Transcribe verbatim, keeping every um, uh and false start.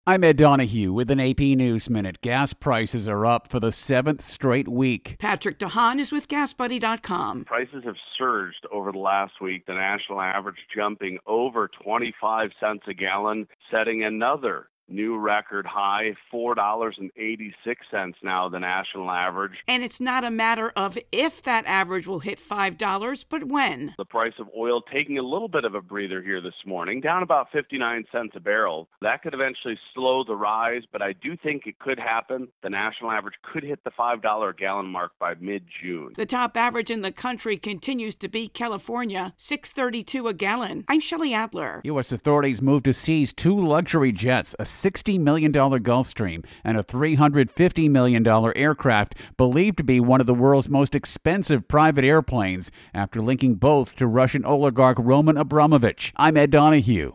I'm Ed Donahue with an A P News Minute. Gas prices are up for the seventh straight week. Patrick DeHaan is with gas buddy dot com. Prices have surged over the last week, the national average jumping over twenty-five cents a gallon, setting another new record high, four dollars and eighty-six cents now, the national average. And it's not a matter of if that average will hit five dollars, but when. The price of oil taking a little bit of a breather here this morning, down about fifty-nine cents a barrel. That could eventually slow the rise, but I do think it could happen. The national average could hit the five dollars a gallon mark by mid-June. The top average in the country continues to be California, six thirty-two a gallon. I'm Shelley Adler. U S authorities moved to seize two luxury jets, a sixty million dollars Gulfstream and a three hundred fifty million dollars aircraft believed to be one of the world's most expensive private airplanes after linking both to Russian oligarch Roman Abramovich. I'm Ed Donahue.